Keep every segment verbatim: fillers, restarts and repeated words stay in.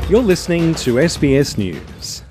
You're listening to S B S News.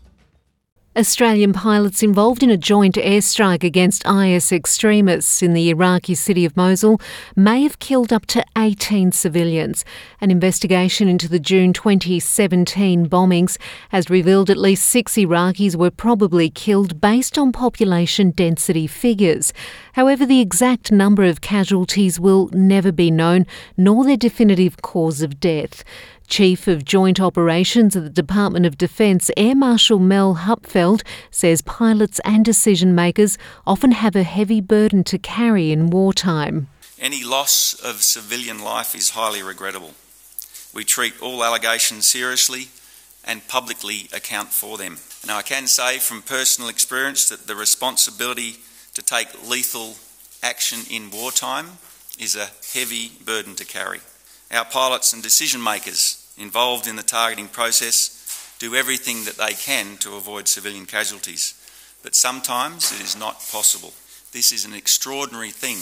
Australian pilots involved in a joint airstrike against I S extremists in the Iraqi city of Mosul may have killed up to eighteen civilians. An investigation into the June twenty seventeen bombings has revealed at least six Iraqis were probably killed based on population density figures. However, the exact number of casualties will never be known, nor their definitive cause of death. Chief of Joint Operations at the Department of Defence, Air Marshal Mel Hupfeld, says pilots and decision-makers often have a heavy burden to carry in wartime. Any loss of civilian life is highly regrettable. We treat all allegations seriously and publicly account for them. Now, I can say from personal experience that the responsibility to take lethal action in wartime is a heavy burden to carry. Our pilots and decision-makers involved in the targeting process do everything that they can to avoid civilian casualties, but sometimes it is not possible. This is an extraordinary thing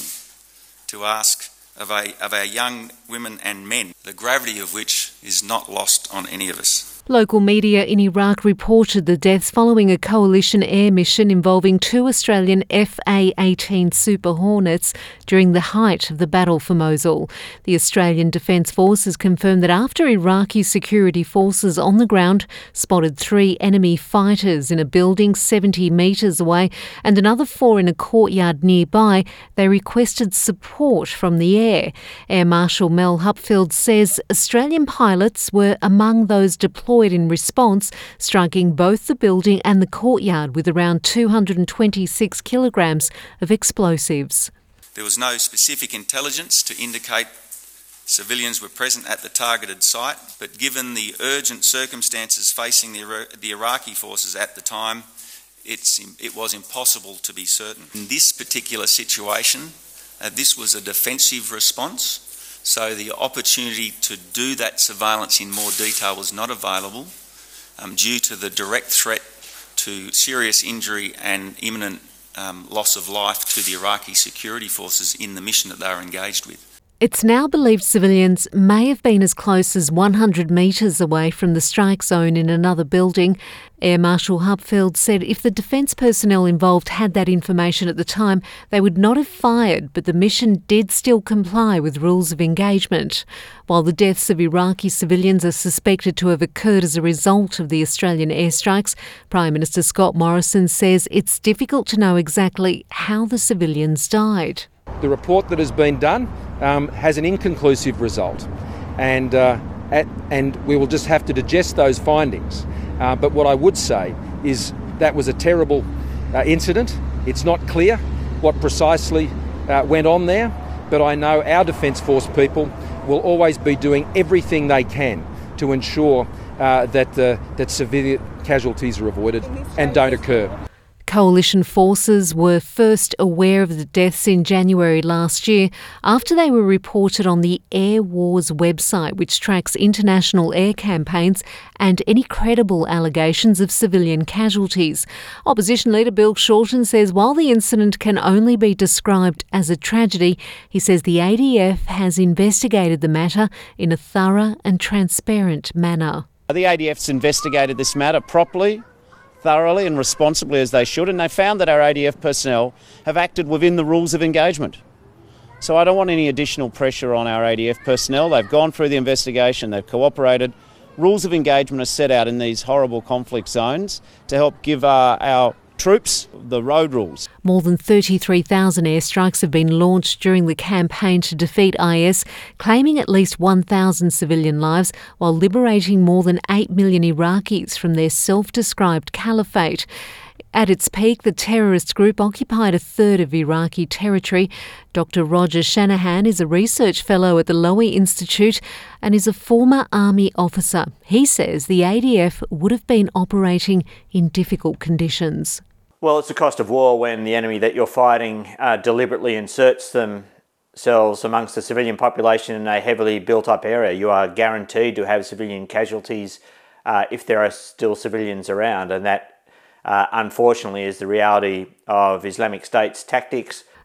to ask of, a, of our young women and men, the gravity of which is not lost on any of us. Local media in Iraq reported the deaths following a coalition air mission involving two Australian F A eighteen Super Hornets during the height of the battle for Mosul. The Australian Defence Forces confirmed that after Iraqi security forces on the ground spotted three enemy fighters in a building seventy metres away and another four in a courtyard nearby, they requested support from the air. Air Marshal Mel Hupfeld says Australian pilots were among those deployed in response, striking both the building and the courtyard with around two hundred twenty-six kilograms of explosives. There was no specific intelligence to indicate civilians were present at the targeted site, but given the urgent circumstances facing the, the Iraqi forces at the time, it's, it was impossible to be certain. In this particular situation, uh, this was a defensive response. So the opportunity to do that surveillance in more detail was not available um, due to the direct threat to serious injury and imminent um, loss of life to the Iraqi security forces in the mission that they were engaged with. It's now believed civilians may have been as close as one hundred metres away from the strike zone in another building. Air Marshal Hupfeld said if the defence personnel involved had that information at the time, they would not have fired, but the mission did still comply with rules of engagement. While the deaths of Iraqi civilians are suspected to have occurred as a result of the Australian airstrikes, Prime Minister Scott Morrison says it's difficult to know exactly how the civilians died. The report that has been done um, has an inconclusive result, and uh, at, and we will just have to digest those findings. Uh, but what I would say is that was a terrible uh, incident. It's not clear what precisely uh, went on there, but I know our Defence Force people will always be doing everything they can to ensure uh, that uh, that civilian casualties are avoided and don't occur. Coalition forces were first aware of the deaths in January last year after they were reported on the Air Wars website, which tracks international air campaigns and any credible allegations of civilian casualties. Opposition leader Bill Shorten says while the incident can only be described as a tragedy, he says the A D F has investigated the matter in a thorough and transparent manner. The A D F's investigated this matter properly, thoroughly and responsibly as they should, and they found that our A D F personnel have acted within the rules of engagement. So I don't want any additional pressure on our A D F personnel. They've gone through the investigation, they've cooperated. Rules of engagement are set out in these horrible conflict zones to help give uh, our troops the road rules. More than thirty-three thousand airstrikes have been launched during the campaign to defeat I S, claiming at least one thousand civilian lives while liberating more than eight million Iraqis from their self-described caliphate. At its peak, the terrorist group occupied a third of Iraqi territory. Doctor Roger Shanahan is a research fellow at the Lowy Institute and is a former army officer. He says the A D F would have been operating in difficult conditions. Well, it's the cost of war when the enemy that you're fighting uh, deliberately inserts themselves amongst the civilian population in a heavily built-up area. You are guaranteed to have civilian casualties uh, if there are still civilians around, and that Uh, unfortunately is the reality of Islamic State's tactics.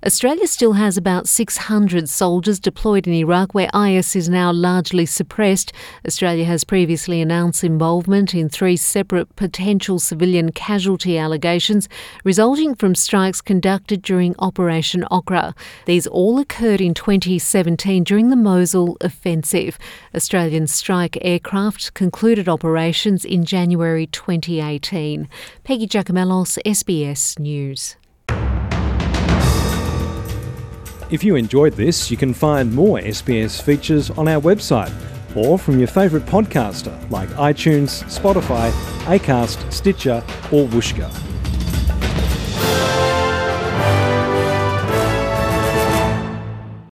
Australia still has about six hundred soldiers deployed in Iraq, where I S is now largely suppressed. Australia has previously announced involvement in three separate potential civilian casualty allegations resulting from strikes conducted during Operation Okra. These all occurred in twenty seventeen during the Mosul offensive. Australian strike aircraft concluded operations in January twenty eighteen. Peggy Giacomellos, S B S News. If you enjoyed this, you can find more S B S features on our website or from your favourite podcaster like iTunes, Spotify, Acast, Stitcher or Whooshkaa.